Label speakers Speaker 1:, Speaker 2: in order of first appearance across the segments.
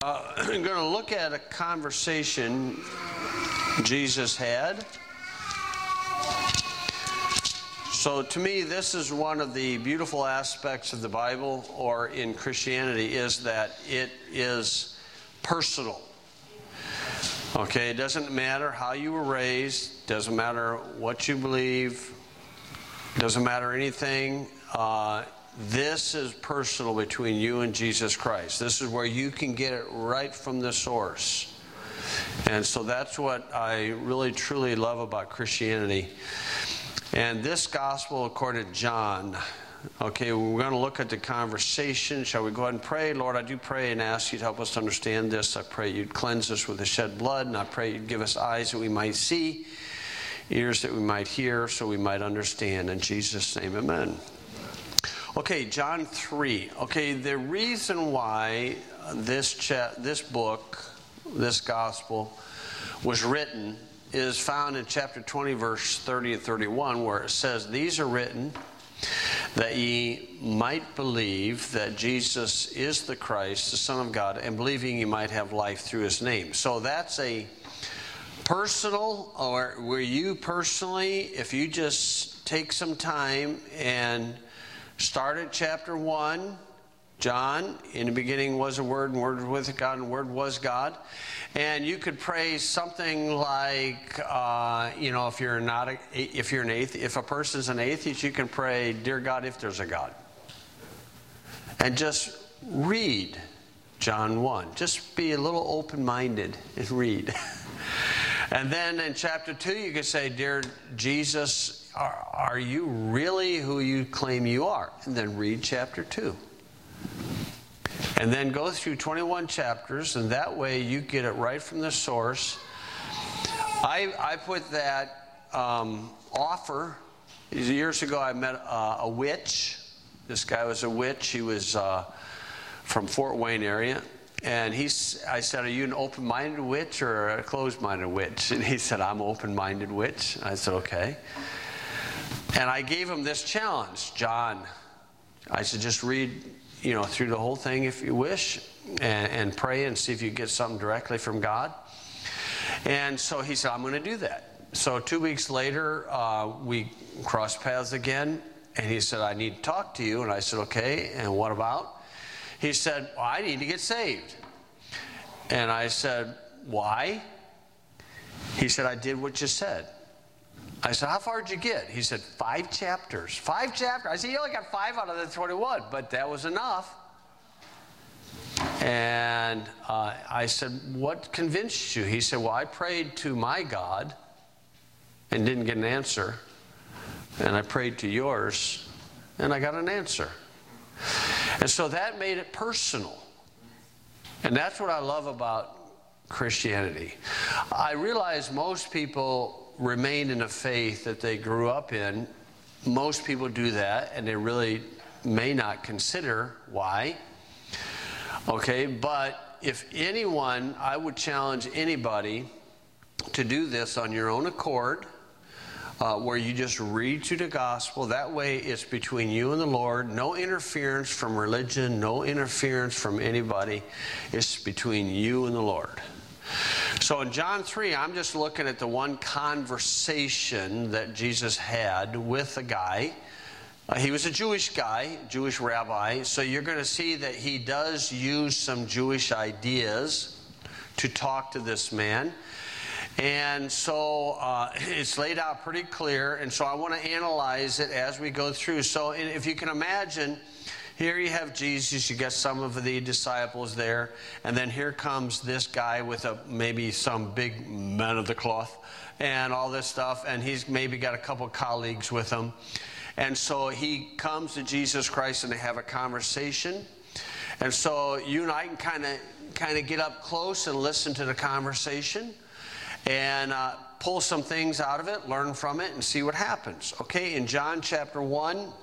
Speaker 1: I'm going to look at a conversation Jesus had. So to me, this is one of the beautiful aspects of the Bible or in Christianity, is that it is personal. Okay, it doesn't matter how you were raised, doesn't matter what you believe, doesn't matter anything. This is personal between you and Jesus Christ. This is where you can get it right from the source. And so that's what I really truly love about Christianity. And this gospel according to John. Okay, we're going to look at the conversation. Shall we go ahead and pray? Lord, I do pray and ask you to help us to understand this. I pray you'd cleanse us with the shed blood, and I pray you'd give us eyes that we might see, ears that we might hear, so we might understand. In Jesus' name, amen. Okay, John 3. Okay, the reason why this book, this gospel, was written is found in chapter 20, verse 30 and 31, where it says, "These are written that ye might believe that Jesus is the Christ, the Son of God, and believing ye might have life through his name." So that's a personal, or where you personally, if you just take some time and start at chapter 1, John, in the beginning was a Word, and the Word was with God, and the Word was God. And you could pray something like, if you're if a person's an atheist, you can pray, "Dear God, if there's a God." And just read John 1. Just be a little open-minded and read. And then in chapter 2, you could say, "Dear Jesus, are you really who you claim you are?" And then read chapter 2. And then go through 21 chapters, and that way you get it right from the source. I put that offer. Years ago, I met a witch. This guy was a witch. He was from Fort Wayne area. And I said, "Are you an open-minded witch or a closed-minded witch?" And he said, "I'm an open-minded witch." I said, "Okay." And I gave him this challenge, John. I said, "Just read through the whole thing if you wish, and pray and see if you get something directly from God." And so he said, "I'm going to do that." So 2 weeks later, we crossed paths again, and he said, "I need to talk to you." And I said, "Okay, and what about?" He said, "Well, I need to get saved." And I said, "Why?" He said, "I did what you said." I said, "How far did you get?" He said, 5 chapters. 5 chapters. I said, "You only got 5 out of the 21, but that was enough." And I said, "What convinced you?" He said, "Well, I prayed to my God and didn't get an answer. And I prayed to yours and I got an answer." And so that made it personal. And that's what I love about Christianity. I realize most people remain in a faith that they grew up in. Most people do that, and they really may not consider why. Okay, but if anyone, I would challenge anybody to do this on your own accord, where you just read through the gospel. That way it's between you and the Lord. No interference from religion, no interference from anybody. It's between you and the Lord. So in John 3, I'm just looking at the one conversation that Jesus had with a guy. He was a Jewish guy, Jewish rabbi. So you're going to see that he does use some Jewish ideas to talk to this man. And so it's laid out pretty clear. And so I want to analyze it as we go through. So if you can imagine, here you have Jesus, you got some of the disciples there, and then here comes this guy with maybe some big men of the cloth and all this stuff, and he's maybe got a couple colleagues with him. And so he comes to Jesus Christ and they have a conversation. And so you and I can kind of get up close and listen to the conversation and pull some things out of it, learn from it, and see what happens. Okay, in John chapter 1,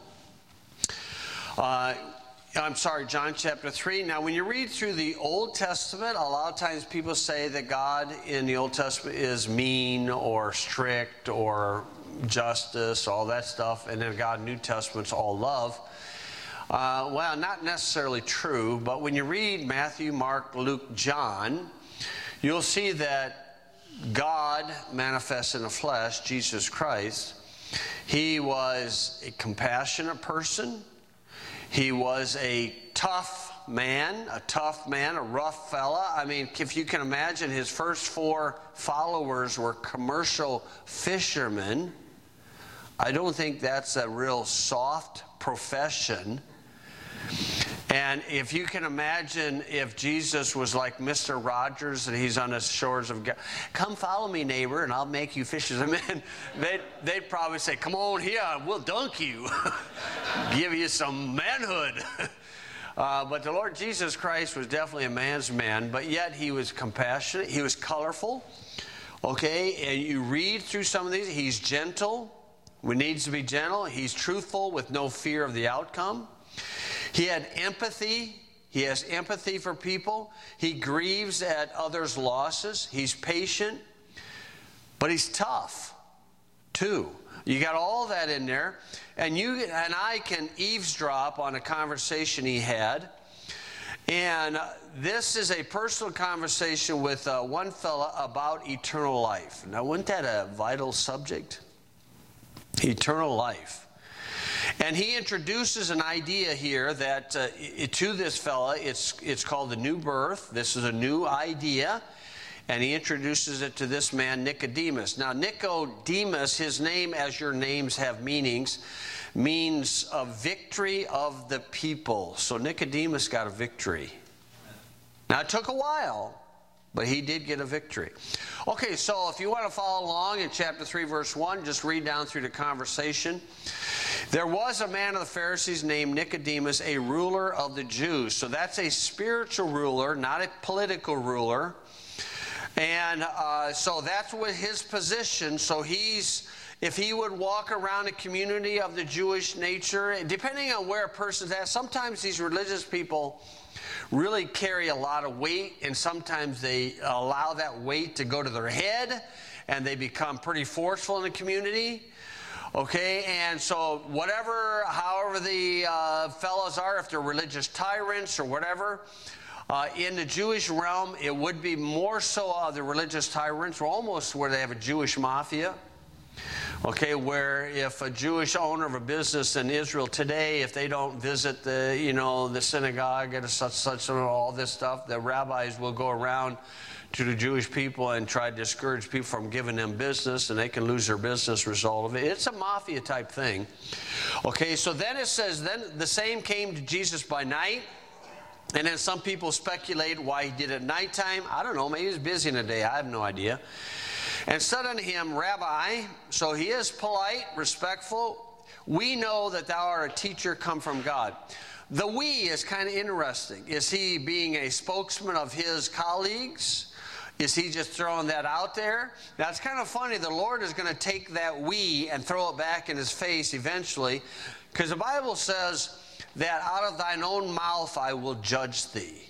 Speaker 1: John chapter 3. Now, when you read through the Old Testament, a lot of times people say that God in the Old Testament is mean or strict or justice, all that stuff, and then God in the New Testament's all love. Well, not necessarily true, but when you read Matthew, Mark, Luke, John, you'll see that God manifests in the flesh, Jesus Christ. He was a compassionate person. He was a tough man, a rough fella. I mean, if you can imagine, his first 4 followers were commercial fishermen. I don't think that's a real soft profession. And if you can imagine if Jesus was like Mr. Rogers and he's on the shores of God, come follow me, neighbor, and I'll make you fishers of men, they'd probably say, come on here, we'll dunk you, give you some manhood. But the Lord Jesus Christ was definitely a man's man, but yet he was compassionate, he was colorful. Okay, and you read through some of these, he's gentle, when needs to be gentle, he's truthful with no fear of the outcome. He had empathy. He has empathy for people. He grieves at others' losses. He's patient. But he's tough, too. You got all that in there. And you and I can eavesdrop on a conversation he had. And this is a personal conversation with one fella about eternal life. Now, wasn't that a vital subject? Eternal life. And he introduces an idea here that to this fella, it's called the new birth. This is a new idea. And he introduces it to this man, Nicodemus. Now, Nicodemus, his name, as your names have meanings, means a victory of the people. So Nicodemus got a victory. Now, it took a while, but he did get a victory. Okay, so if you want to follow along in chapter 3, verse 1, just read down through the conversation. There was a man of the Pharisees named Nicodemus, a ruler of the Jews. So that's a spiritual ruler, not a political ruler. And so that's what his position. So if he would walk around a community of the Jewish nature, depending on where a person's at, sometimes these religious people really carry a lot of weight, and sometimes they allow that weight to go to their head, and they become pretty forceful in the community. Okay, and so however the fellows are, if they're religious tyrants or whatever, in the Jewish realm, it would be more so the religious tyrants, or almost where they have a Jewish mafia. Okay, where if a Jewish owner of a business in Israel today, if they don't visit the synagogue and such and all this stuff, the rabbis will go around to the Jewish people and try to discourage people from giving them business, and they can lose their business result of it. It's a mafia type thing. Okay, so then it says, then the same came to Jesus by night. And then some people speculate why he did it at nighttime. I don't know, maybe he was busy in the day. I have no idea. And said unto him, Rabbi, so he is polite, respectful. We know that thou art a teacher come from God. The we is kind of interesting. Is he being a spokesman of his colleagues? Is he just throwing that out there? That's kind of funny. The Lord is going to take that we and throw it back in his face eventually, because the Bible says that out of thine own mouth I will judge thee.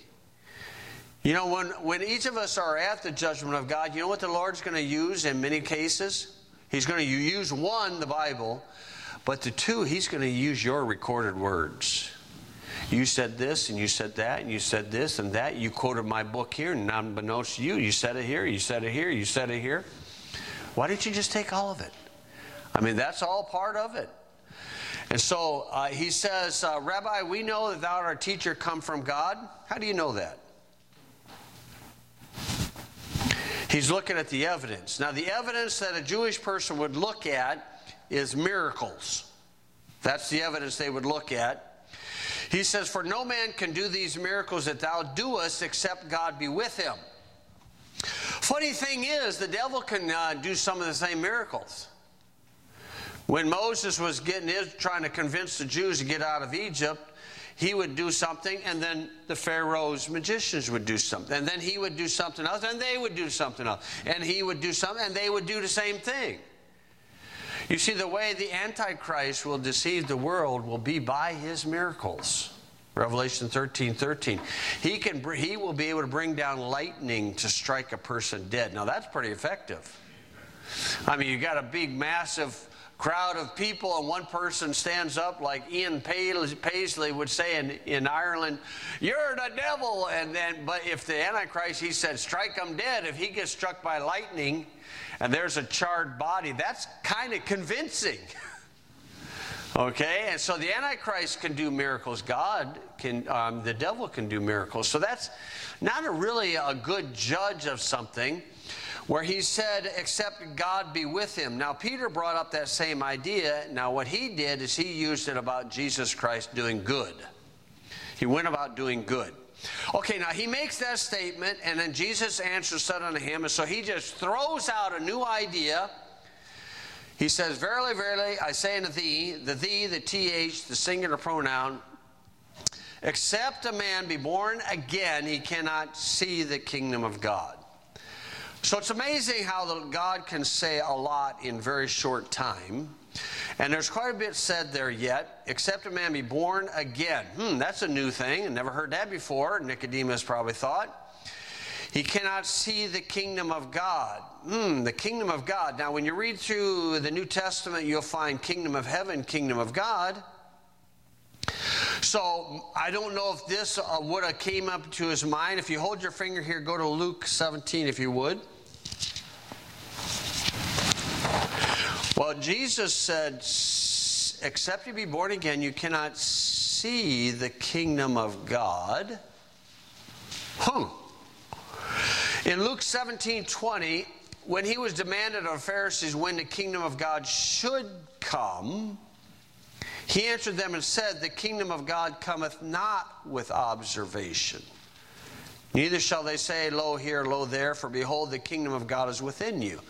Speaker 1: You know, when each of us are at the judgment of God, you know what the Lord's going to use in many cases? He's going to use one, the Bible, but the two, he's going to use your recorded words. You said this, and you said that, and you said this and that. You quoted my book here, and unbeknownst to you, you said it here, you said it here, you said it here. Why didn't you just take all of it? I mean, that's all part of it. And so he says, Rabbi, we know that thou art a teacher come from God. How do you know that? He's looking at the evidence. Now, the evidence that a Jewish person would look at is miracles. That's the evidence they would look at. He says, for no man can do these miracles that thou doest except God be with him. Funny thing is, the devil can do some of the same miracles. When Moses was trying to convince the Jews to get out of Egypt, he would do something, and then the Pharaoh's magicians would do something. And then he would do something else, and they would do something else. And he would do something, and they would do the same thing. You see, the way the Antichrist will deceive the world will be by his miracles. Revelation 13:13. He will be able to bring down lightning to strike a person dead. Now, that's pretty effective. I mean, you got a big, massive crowd of people, and one person stands up like Ian Paisley would say in Ireland, "You're the devil." But if the Antichrist, he said, "Strike him dead." If he gets struck by lightning and there's a charred body, that's kind of convincing. Okay, and so the Antichrist can do miracles. The devil can do miracles. So that's not really a good judge of something, where he said, "Except God be with him." Now, Peter brought up that same idea. Now, what he did is he used it about Jesus Christ doing good. He went about doing good. Okay, now he makes that statement, and then Jesus answers, said unto him, and so he just throws out a new idea. He says, "Verily, verily, I say unto thee," the thee, the th, the singular pronoun, "except a man be born again, he cannot see the kingdom of God." So it's amazing how God can say a lot in very short time. And there's quite a bit said there yet. Except a man be born again. That's a new thing. I never heard that before. Nicodemus probably thought. He cannot see the kingdom of God. The kingdom of God. Now, when you read through the New Testament, you'll find kingdom of heaven, kingdom of God. So, I don't know if this would have came up to his mind. If you hold your finger here, go to Luke 17 if you would. Well, Jesus said, "Except you be born again, you cannot see the kingdom of God." In Luke 17:20, when he was demanded of the Pharisees when the kingdom of God should come, he answered them and said, "The kingdom of God cometh not with observation. Neither shall they say, Lo here, lo there, for behold, the kingdom of God is within you."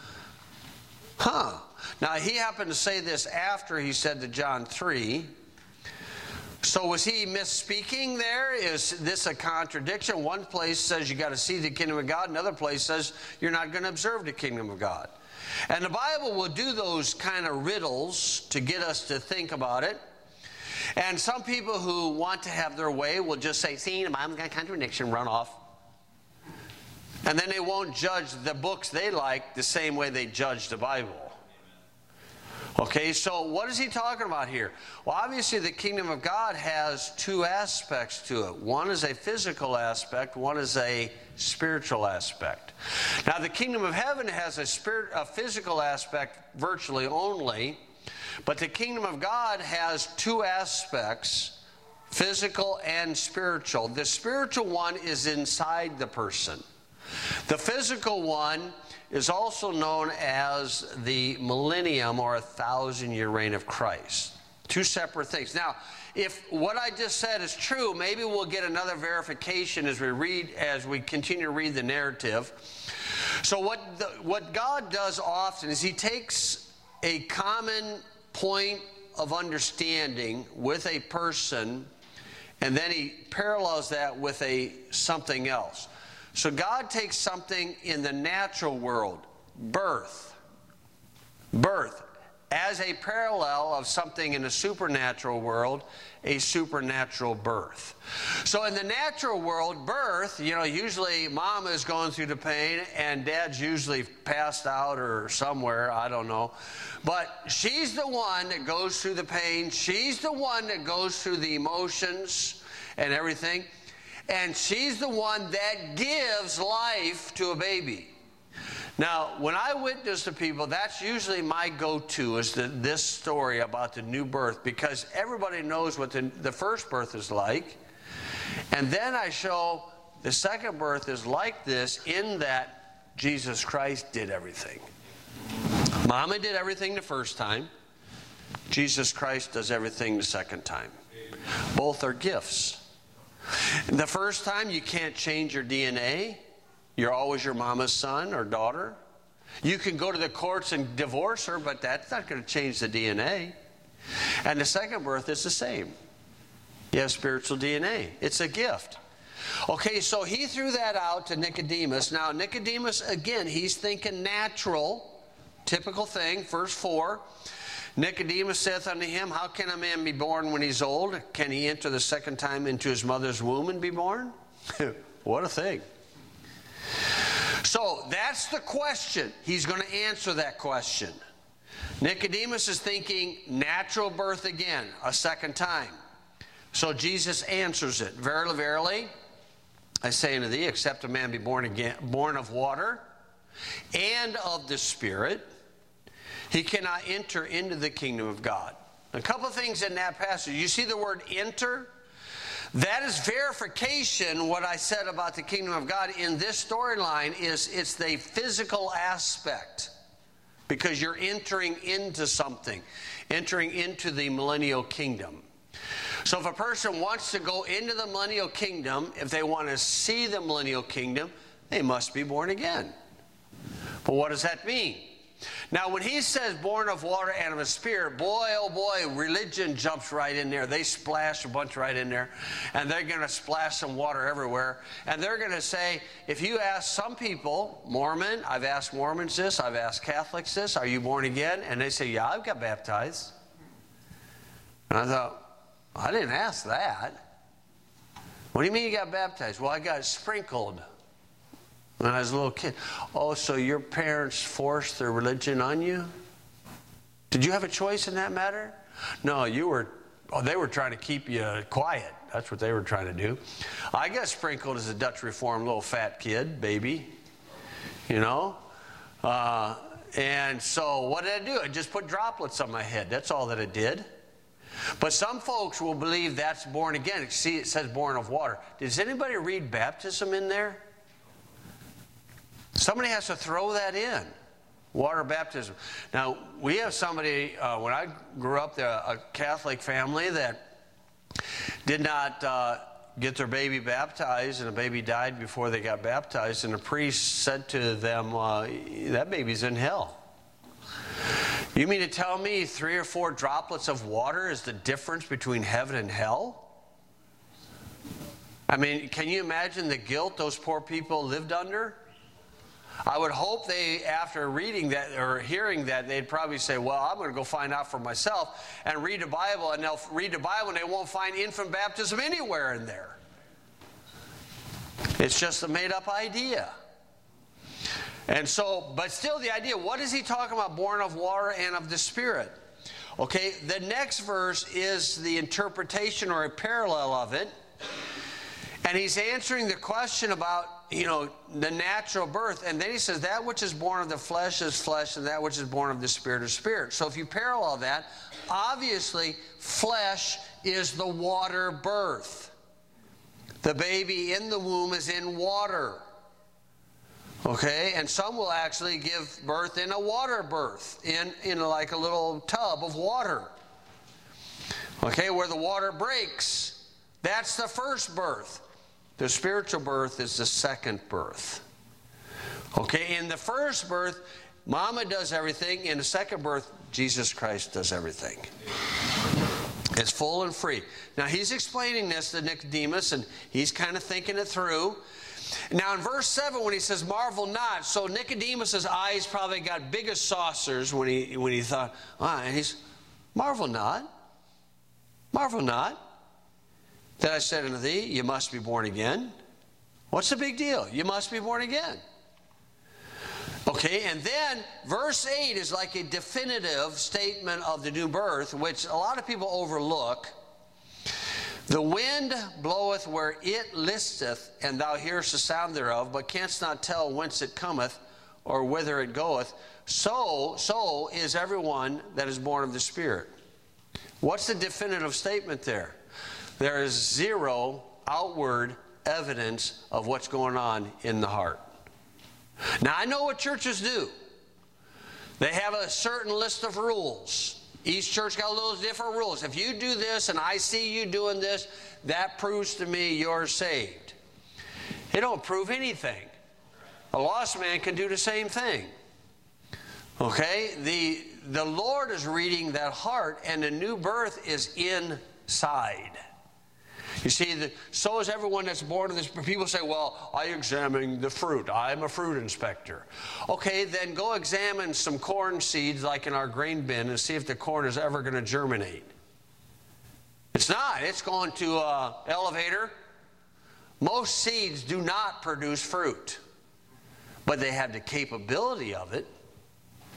Speaker 1: Now, he happened to say this after he said to John 3. So was he misspeaking there? Is this a contradiction? One place says you got to see the kingdom of God. Another place says you're not going to observe the kingdom of God. And the Bible will do those kind of riddles to get us to think about it. And some people who want to have their way will just say, "See, the Bible's got a contradiction," run off. And then they won't judge the books they like the same way they judge the Bible. Okay, so what is he talking about here? Well, obviously the kingdom of God has two aspects to it. One is a physical aspect, one is a spiritual aspect. Now, the kingdom of heaven has a physical aspect virtually only, but the kingdom of God has two aspects, physical and spiritual. The spiritual one is inside the person. The physical one is also known as the millennium, or 1,000-year reign of Christ. Two separate things. Now, if what I just said is true, maybe we'll get another verification as we continue to read the narrative. So what God does often is he takes a common point of understanding with a person, and then he parallels that with something else. So God takes something in the natural world, birth, as a parallel of something in the supernatural world, a supernatural birth. So in the natural world, birth, usually mom is going through the pain and dad's usually passed out or somewhere, I don't know. But she's the one that goes through the pain. She's the one that goes through the emotions and everything. And she's the one that gives life to a baby. Now, when I witness to people, that's usually my go-to, is this story about the new birth, because everybody knows what the first birth is like. And then I show the second birth is like this, in that Jesus Christ did everything. Mama did everything the first time. Jesus Christ does everything the second time. Both are gifts. The first time, you can't change your DNA. You're always your mama's son or daughter. You can go to the courts and divorce her, but that's not going to change the DNA. And the second birth is the same. You have spiritual DNA. It's a gift. Okay, so he threw that out to Nicodemus. Now, Nicodemus, again, he's thinking natural, typical thing, verse 4. Nicodemus saith unto him, How can a man be born when he's old? Can he enter the second time into his mother's womb and be born? What a thing. So that's the question. He's going to answer that question. Nicodemus is thinking natural birth again, a second time. So Jesus answers it. Verily, verily, I say unto thee, except a man be born again, born of water and of the Spirit, he cannot enter into the kingdom of God. A couple of things in that passage. You see the word enter? That is verification. What I said about the kingdom of God in this storyline is it's the physical aspect, because you're entering into something, entering into the millennial kingdom. So if a person wants to go into the millennial kingdom, if they want to see the millennial kingdom, they must be born again. But what does that mean? Now, when he says born of water and of a spirit, boy, oh boy, religion jumps right in there. They splash a bunch right in there, and they're going to splash some water everywhere. And they're going to say, if you ask some people, Mormon, I've asked Mormons this, I've asked Catholics this, are you born again? And they say, yeah, I've got baptized. And I thought, I didn't ask that. What do you mean you got baptized? Well, I got sprinkled when I was a little kid. Oh, so your parents forced their religion on you? Did you have a choice in that matter? No, they were trying to keep you quiet. That's what they were trying to do. I got sprinkled as a Dutch Reformed little fat kid, baby. You know? And so what did I do? I just put droplets on my head. That's all that it did. But some folks will believe that's born again. See, it says born of water. Does anybody read baptism in there? Somebody has to throw that in. Water baptism. Now, we have somebody, when I grew up, a Catholic family that did not get their baby baptized, and the baby died before they got baptized, and the priest said to them, that baby's in hell. You mean to tell me 3 or 4 droplets of water is the difference between heaven and hell? I mean, can you imagine the guilt those poor people lived under? I would hope they, after reading that or hearing that, they'd probably say, well, I'm going to go find out for myself and read the Bible, and they'll read the Bible and they won't find infant baptism anywhere in there. It's just a made-up idea. And so, but still the idea, what is he talking about? Born of water and of the Spirit. Okay, the next verse is the interpretation or a parallel of it. And he's answering the question about, the natural birth. And then he says, that which is born of the flesh is flesh, and that which is born of the Spirit is spirit. So if you parallel that, obviously, flesh is the water birth. The baby in the womb is in water. Okay, and some will actually give birth in a water birth, in like a little tub of water. Okay, where the water breaks. That's the first birth. The spiritual birth is the second birth. Okay, in the first birth, Mama does everything. In the second birth, Jesus Christ does everything. It's full and free. Now, he's explaining this to Nicodemus, and he's kind of thinking it through. Now, in verse 7, when he says, marvel not, so Nicodemus' eyes probably got big as saucers when he thought, and he's, marvel not, that I said unto thee, you must be born again. What's the big deal? You must be born again. Okay, and then verse 8 is like a definitive statement of the new birth, which a lot of people overlook. The wind bloweth where it listeth, and thou hearest the sound thereof, but canst not tell whence it cometh, or whither it goeth. So is everyone that is born of the Spirit. What's the definitive statement there? There is zero outward evidence of what's going on in the heart. Now, I know what churches do. They have a certain list of rules. Each church got those different rules. If you do this and I see you doing this, that proves to me you're saved. It don't prove anything. A lost man can do the same thing. Okay? The Lord is reading that heart, and the new birth is inside. You see, so is everyone that's born of this. People say, well, I examine the fruit. I'm a fruit inspector. Okay, then go examine some corn seeds like in our grain bin and see if the corn is ever going to germinate. It's not. It's going to an elevator. Most seeds do not produce fruit, but they have the capability of it.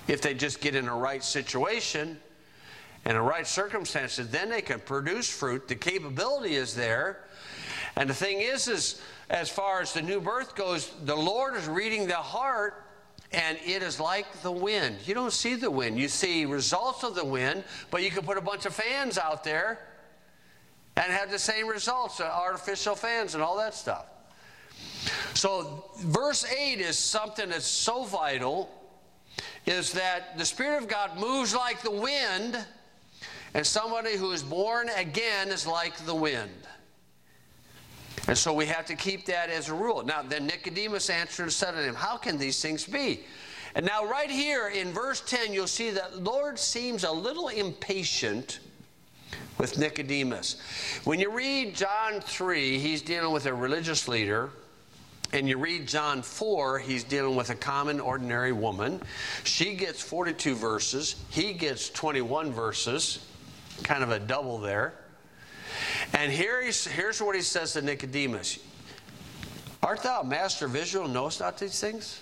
Speaker 1: if they just get in a right situation and the right circumstances, then they can produce fruit. The capability is there. And the thing is as far as the new birth goes, the Lord is reading the heart, and it is like the wind. You don't see the wind. You see results of the wind, but you can put a bunch of fans out there and have the same results, artificial fans and all that stuff. So verse 8 is something that's so vital, is that the Spirit of God moves like the wind, and somebody who is born again is like the wind. And so we have to keep that as a rule. Now, then Nicodemus answered and said to him, how can these things be? And now right here in verse 10, you'll see that the Lord seems a little impatient with Nicodemus. When you read John 3, he's dealing with a religious leader. And you read John 4, he's dealing with a common, ordinary woman. She gets 42 verses. He gets 21 verses. Kind of a double there. And here's what he says to Nicodemus. Art thou a master of Israel, knowest not these things?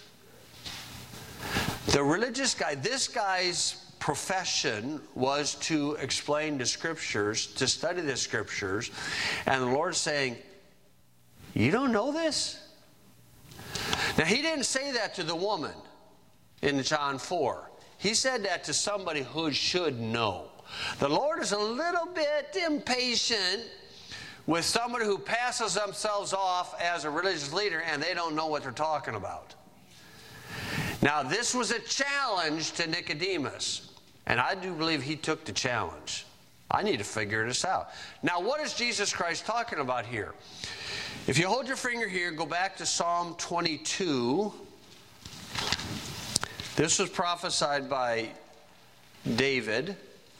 Speaker 1: The religious guy, this guy's profession was to explain the Scriptures, to study the Scriptures. And the Lord's saying, you don't know this? Now, he didn't say that to the woman in John 4. He said that to somebody who should know. The Lord is a little bit impatient with somebody who passes themselves off as a religious leader and they don't know what they're talking about. Now, this was a challenge to Nicodemus, and I do believe he took the challenge. I need to figure this out. Now, what is Jesus Christ talking about here? If you hold your finger here, go back to Psalm 22. This was prophesied by David.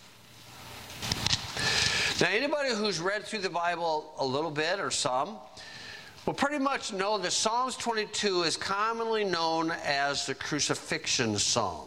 Speaker 1: Now, anybody who's read through the Bible a little bit or some will pretty much know that Psalms 22 is commonly known as the crucifixion psalm.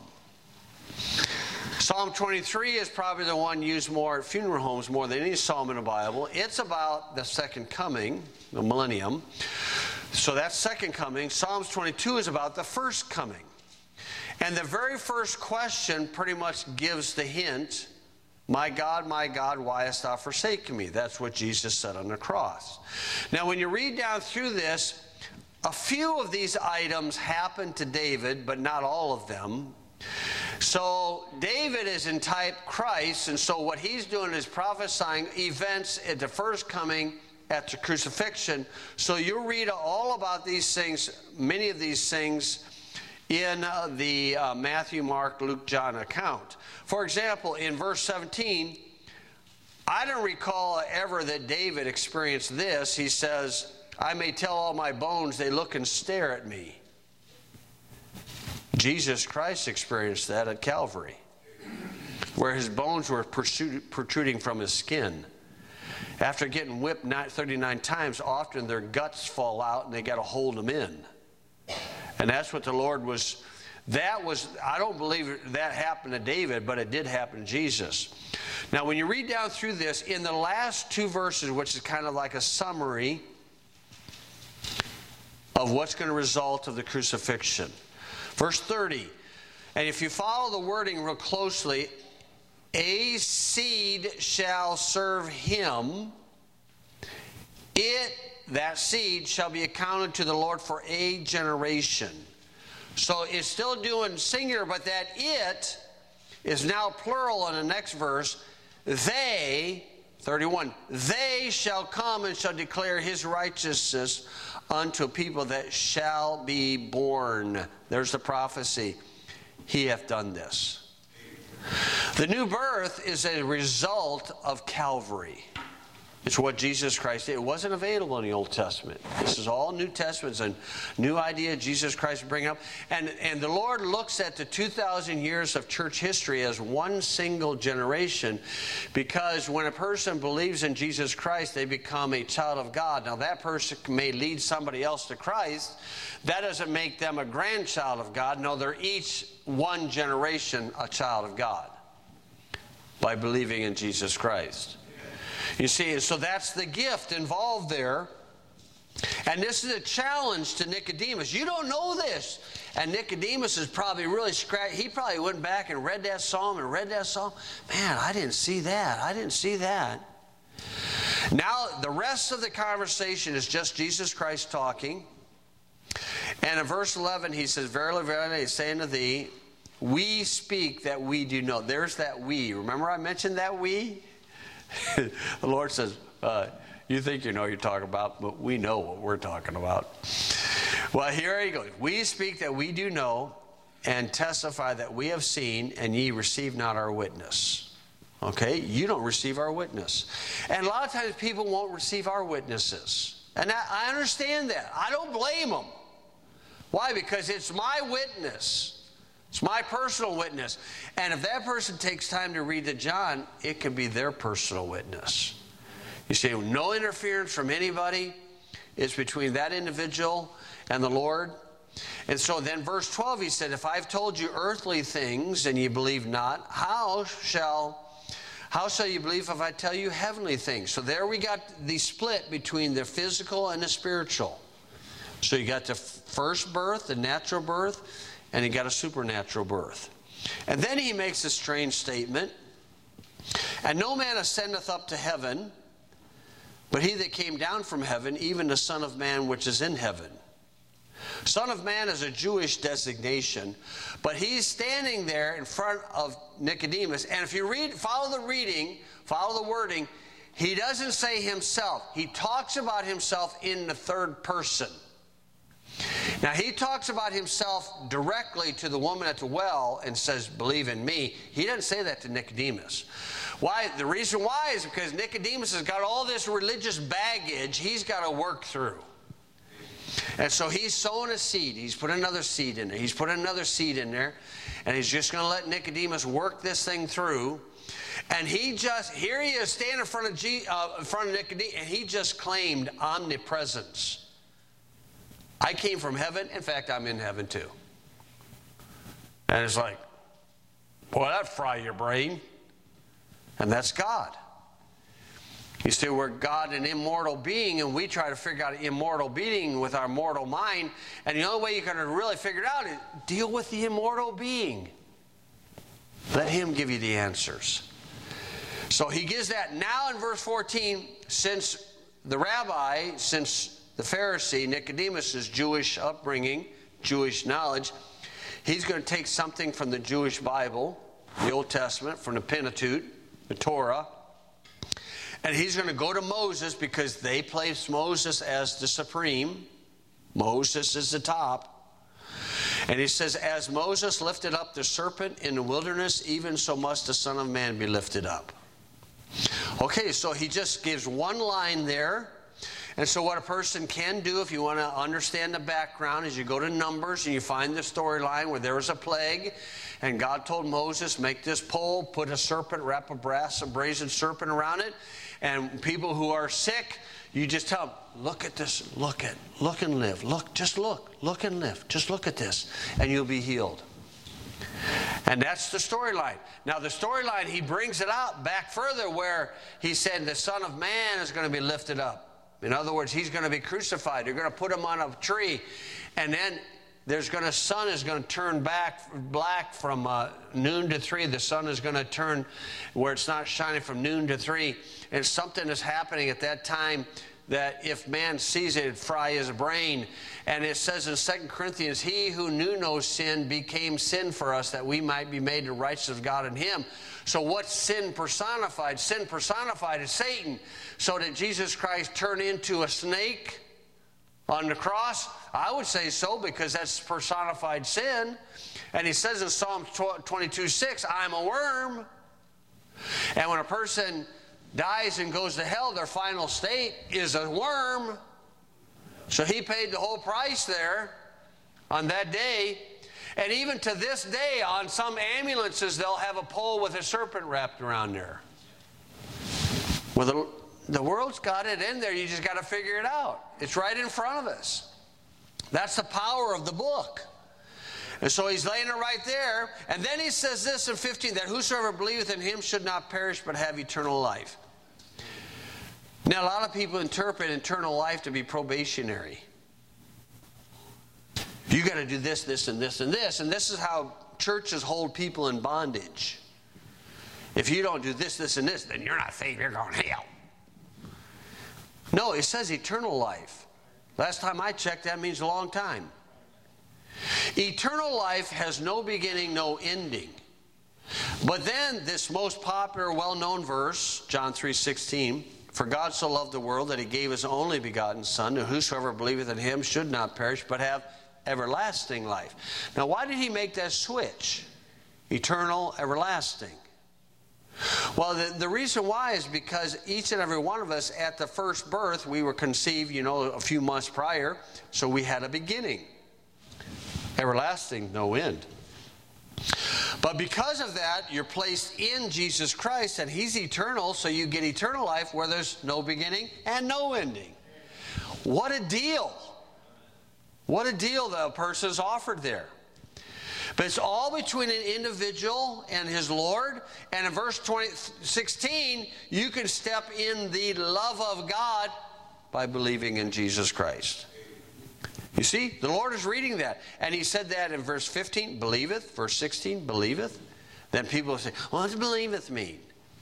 Speaker 1: Psalm 23 is probably the one used more at funeral homes more than any psalm in the Bible. It's about the second coming, the millennium. So that's second coming. Psalms 22 is about the first coming. And the very first question pretty much gives the hint, my God, why hast thou forsaken me? That's what Jesus said on the cross. Now, when you read down through this, a few of these items happened to David, but not all of them. So David is in type Christ, and so what he's doing is prophesying events at the first coming, at the crucifixion. So you'll read all about these things, many of these things, in the Matthew, Mark, Luke, John account. For example, in verse 17, I don't recall ever that David experienced this. He says, I may tell all my bones, they look and stare at me. Jesus Christ experienced that at Calvary, where his bones were protruding from his skin. After getting whipped 39 times, often their guts fall out and they got to hold them in. And that's what the Lord was, I don't believe that happened to David, but it did happen to Jesus. Now, when you read down through this, in the last two verses, which is kind of like a summary of what's going to result of the crucifixion. Verse 30, and if you follow the wording real closely, a seed shall serve him. That seed shall be accounted to the Lord for a generation. So it's still doing singular, but that it is now plural in the next verse. They, 31, they shall come and shall declare his righteousness unto a people that shall be born. There's the prophecy. He hath done this. The new birth is a result of Calvary. It's what Jesus Christ did. It wasn't available in the Old Testament. This is all New Testament. It's a new idea Jesus Christ bring up. And the Lord looks at the 2,000 years of church history as one single generation, because when a person believes in Jesus Christ, they become a child of God. Now, that person may lead somebody else to Christ. That doesn't make them a grandchild of God. No, they're each one generation a child of God by believing in Jesus Christ. You see, so that's the gift involved there. And this is a challenge to Nicodemus. You don't know this. And Nicodemus is probably really scratched. He probably went back and read that psalm and read that psalm. Man, I didn't see that. I didn't see that. Now, the rest of the conversation is just Jesus Christ talking. And in verse 11, he says, Verily, verily, I say unto thee, we speak that we do know. There's that we. Remember I mentioned that we? The Lord says, you think you know what you're talking about, but we know what we're talking about. Well, here he goes. We speak that we do know and testify that we have seen, and ye receive not our witness. Okay? You don't receive our witness. And a lot of times people won't receive our witnesses. And I understand that. I don't blame them. Why? Because it's my witness. It's my personal witness. And if that person takes time to read the John, it can be their personal witness. You see, no interference from anybody. It's between that individual and the Lord. And so then verse 12, he said, if I've told you earthly things and you believe not, how shall you believe if I tell you heavenly things? So there we got the split between the physical and the spiritual. So you got the first birth, the natural birth, and you got a supernatural birth. And then he makes a strange statement. And no man ascendeth up to heaven, but he that came down from heaven, even the Son of Man which is in heaven. Son of Man is a Jewish designation, but he's standing there in front of Nicodemus. And if you follow the wording, he doesn't say himself. He talks about himself in the third person. Now, he talks about himself directly to the woman at the well and says, believe in me. He doesn't say that to Nicodemus. Why? The reason why is because Nicodemus has got all this religious baggage he's got to work through. And so he's sowing a seed. He's put another seed in there. He's put another seed in there. And he's just going to let Nicodemus work this thing through. And here he is standing in front of Nicodemus, and he just claimed omnipresence. I came from heaven. In fact, I'm in heaven too. And it's like, boy, that'd fry your brain. And that's God. You see, we're God, an immortal being, and we try to figure out an immortal being with our mortal mind. And the only way you're going to really figure it out is deal with the immortal being. Let him give you the answers. So he gives that. Now in verse 14, since the Pharisee, Nicodemus' Jewish upbringing, Jewish knowledge, he's going to take something from the Jewish Bible, the Old Testament, from the Pentateuch, the Torah, and he's going to go to Moses because they place Moses as the supreme. Moses is the top. And he says, as Moses lifted up the serpent in the wilderness, even so must the Son of Man be lifted up. Okay, so he just gives one line there. And so what a person can do if you want to understand the background is you go to Numbers and you find the storyline where there was a plague and God told Moses, make this pole, put a serpent, wrap a brazen serpent around it, and people who are sick, you just tell them, look at this, look and live. Look and live. Just look at this and you'll be healed. And that's the storyline. Now the storyline, he brings it out back further where he said the Son of Man is going to be lifted up. In other words, he's going to be crucified. They're going to put him on a tree. And then sun is going to turn black from noon to 3. The sun is going to turn where it's not shining from noon to 3. And something is happening at that time that if man sees it, it'd fry his brain. And it says in 2 Corinthians, he who knew no sin became sin for us that we might be made the righteousness of God in him. So what's sin personified? Sin personified is Satan. So did Jesus Christ turn into a snake on the cross? I would say so because that's personified sin. And he says in Psalm 22:6, I'm a worm. And when a person dies and goes to hell, their final state is a worm. So he paid the whole price there on that day. And even to this day, on some ambulances, they'll have a pole with a serpent wrapped around there. Well, the world's got it in there. You just got to figure it out. It's right in front of us. That's the power of the book. And so he's laying it right there. And then he says this in 15, that whosoever believeth in him should not perish but have eternal life. Now, a lot of people interpret eternal life to be probationary. You got to do this, this, and this, and this. And this is how churches hold people in bondage. If you don't do this, this, and this, then you're not saved, you're going to hell. No, it says eternal life. Last time I checked, that means a long time. Eternal life has no beginning, no ending. But then this most popular, well-known verse, John 3:16, for God so loved the world that he gave his only begotten Son, and whosoever believeth in him should not perish, but have everlasting life. Now, why did he make that switch? Eternal, everlasting. Well, the reason why is because each and every one of us at the first birth, we were conceived, a few months prior, so we had a beginning. Everlasting, no end. But because of that, you're placed in Jesus Christ, and he's eternal, so you get eternal life where there's no beginning and no ending. What a deal. What a deal that a person is offered there. But it's all between an individual and his Lord. And in verse 16, you can step in the love of God by believing in Jesus Christ. You see, the Lord is reading that. And he said that in verse 15, believeth. Verse 16, believeth. Then people say, well, what does believeth mean?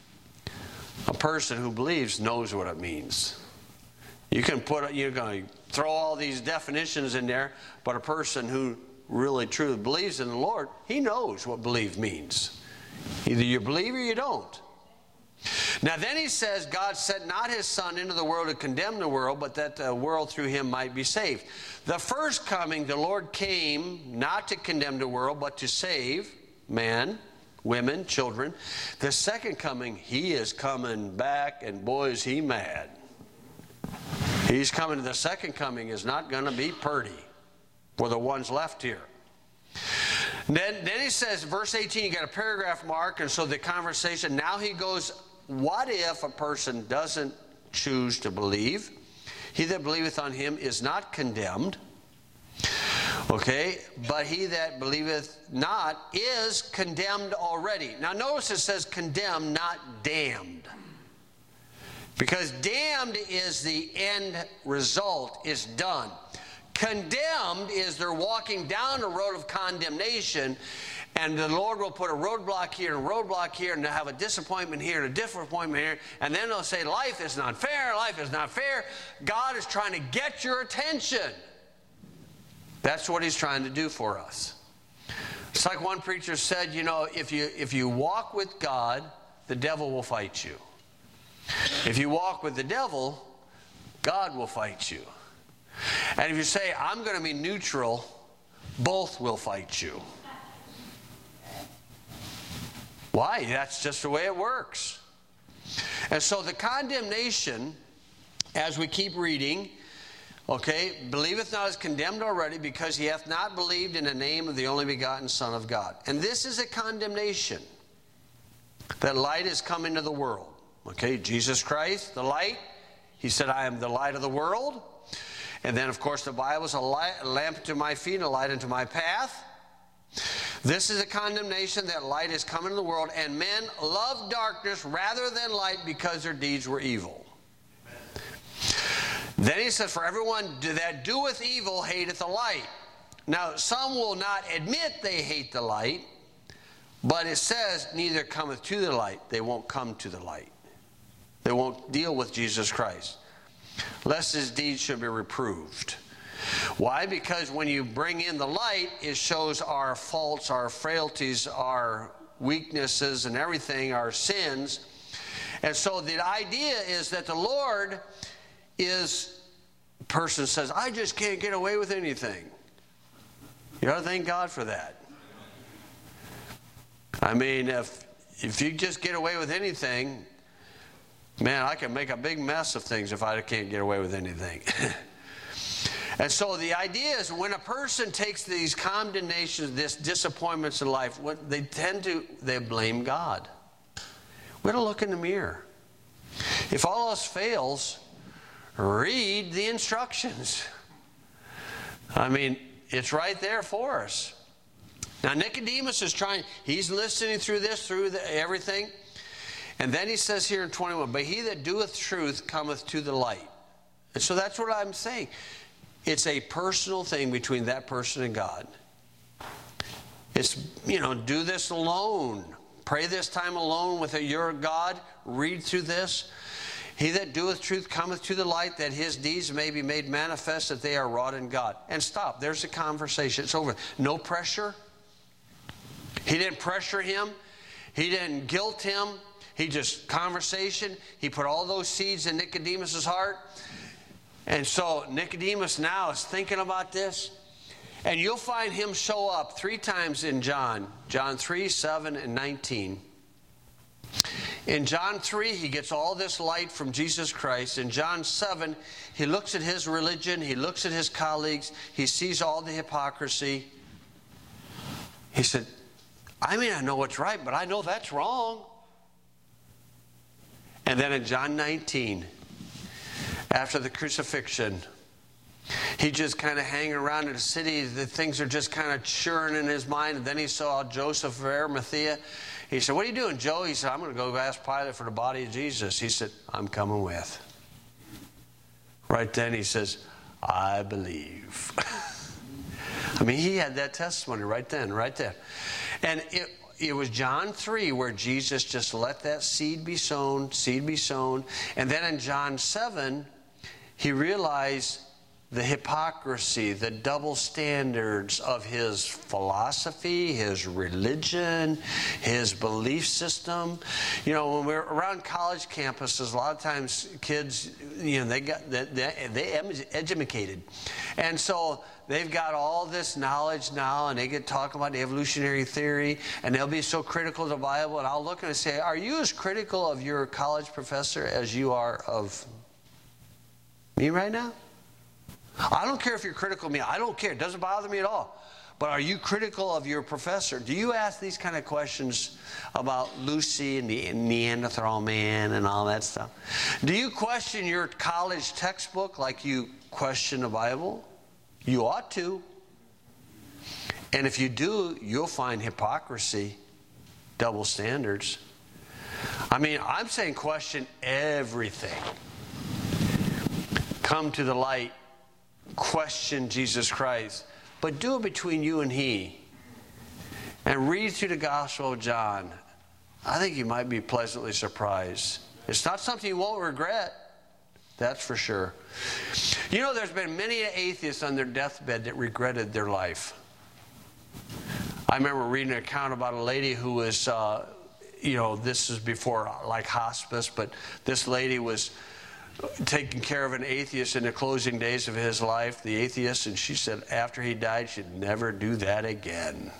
Speaker 1: A person who believes knows what it means. You're going to throw all these definitions in there, but a person who really truly believes in the Lord, he knows what believe means. Either you believe or you don't. Now then he says, God sent not his Son into the world to condemn the world, but that the world through him might be saved. The first coming, the Lord came not to condemn the world, but to save man, women, children. The second coming, he is coming back, and boy, is he mad. He's coming. The second coming is not going to be pretty for the ones left here. Then he says, verse 18, you got a paragraph mark, and so the conversation, now he goes, what if a person doesn't choose to believe? He that believeth on him is not condemned. Okay, but he that believeth not is condemned already. Now notice it says condemned, not damned. Because damned is the end result, is done. Condemned is they're walking down a road of condemnation, and the Lord will put a roadblock here and a roadblock here, and they'll have a disappointment here and a disappointment here, and then they'll say, life is not fair, life is not fair. God is trying to get your attention. That's what he's trying to do for us. It's like one preacher said, if you walk with God, the devil will fight you. If you walk with the devil, God will fight you. And if you say, I'm going to be neutral, both will fight you. Why? That's just the way it works. And so the condemnation, as we keep reading, okay, believeth not is condemned already, because he hath not believed in the name of the only begotten Son of God. And this is a condemnation, that light has come into the world. Okay, Jesus Christ, the light. He said, I am the light of the world. And then, of course, the Bible is a lamp to my feet and a light unto my path. This is a condemnation, that light is come into the world, and men love darkness rather than light, because their deeds were evil. Then he says, for everyone that doeth evil hateth the light. Now, some will not admit they hate the light, but it says, neither cometh to the light. They won't come to the light. They won't deal with Jesus Christ, lest his deeds should be reproved. Why? Because when you bring in the light, it shows our faults, our frailties, our weaknesses, and everything, our sins. And so the idea is that the Lord is, a person says, I just can't get away with anything. You ought to thank God for that. I mean, if you just get away with anything, man, I can make a big mess of things if I can't get away with anything. And so the idea is, when a person takes these condemnations, these disappointments in life, what they blame God. We got to look in the mirror. If all else fails, read the instructions. I mean, it's right there for us. Now Nicodemus is he's listening through this, everything. And then he says here in 21, but he that doeth truth cometh to the light. And so that's what I'm saying. It's a personal thing between that person and God. It's, do this alone. Pray this time alone with your God. Read through this. He that doeth truth cometh to the light, that his deeds may be made manifest, that they are wrought in God. And stop. There's the conversation. It's over. No pressure. He didn't pressure him. He didn't guilt him. He just conversation. He put all those seeds in Nicodemus' heart. And so Nicodemus now is thinking about this. And you'll find him show up 3 times in John. John 3, 7, and 19. In John 3, he gets all this light from Jesus Christ. In John 7, he looks at his religion. He looks at his colleagues. He sees all the hypocrisy. He said, I may not know what's right, but I know that's wrong. And then in John 19, after the crucifixion, he just kind of hanging around in the city. The things are just kind of churning in his mind. And then he saw Joseph of Arimathea. He said, what are you doing, Joe? He said, I'm going to go ask Pilate for the body of Jesus. He said, I'm coming with. Right then he says, I believe. I mean, he had that testimony right then, right there. And it was John 3 where Jesus just let that seed be sown. And then in John 7, he realized the hypocrisy, the double standards of his philosophy, his religion, his belief system. When we're around college campuses, a lot of times kids, they educated. And so they've got all this knowledge now, and they get talking about the evolutionary theory, and they'll be so critical of the Bible. And I'll look and say, are you as critical of your college professor as you are of me right now? I don't care if you're critical of me. I don't care. It doesn't bother me at all. But are you critical of your professor? Do you ask these kind of questions about Lucy and the Neanderthal man and all that stuff? Do you question your college textbook like you question the Bible? You ought to. And if you do, you'll find hypocrisy, double standards. I mean, I'm saying question everything. Come to the light. Question Jesus Christ, but do it between you and he. And read through the Gospel of John. I think you might be pleasantly surprised. It's not something you won't regret. That's for sure. There's been many atheists on their deathbed that regretted their life. I remember reading an account about a lady who was, this is before like hospice, but this lady was taking care of an atheist in the closing days of his life, the atheist, and she said after he died, she'd never do that again.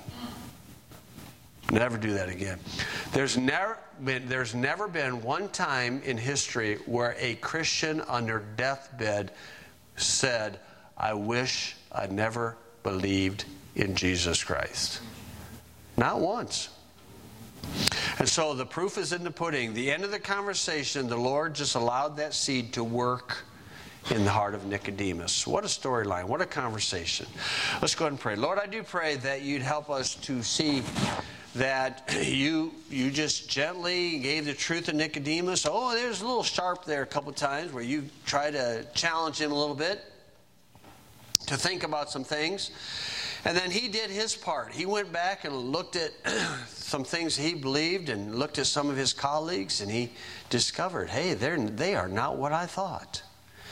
Speaker 1: Never do that again. There's never been one time in history where a Christian on their deathbed said, I wish I never believed in Jesus Christ. Not once. And so the proof is in the pudding. The end of the conversation, the Lord just allowed that seed to work in the heart of Nicodemus. What a storyline. What a conversation. Let's go ahead and pray. Lord, I do pray that you'd help us to see that you just gently gave the truth to Nicodemus. Oh, there's a little sharp there a couple times where you try to challenge him a little bit to think about some things. And then he did his part. He went back and looked at some things he believed and looked at some of his colleagues, and he discovered, hey, they are not what I thought.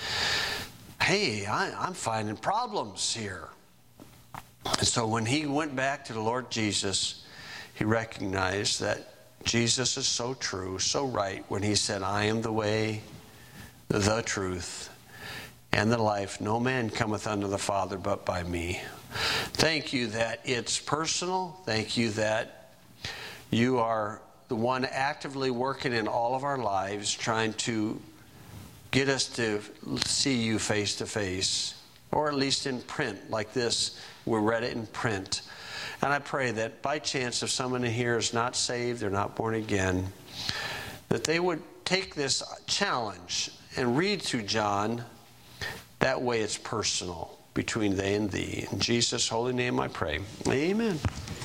Speaker 1: Hey, I'm finding problems here. And so when he went back to the Lord Jesus, he recognized that Jesus is so true, so right, when he said, I am the way, the truth, and the life. No man cometh unto the Father but by me. Thank you that it's personal. Thank you that you are the one actively working in all of our lives, trying to get us to see you face to face, or at least in print like this. We read it in print. And I pray that by chance, if someone in here is not saved, they're not born again, that they would take this challenge and read through John. That way it's personal between they and thee. In Jesus' holy name I pray. Amen.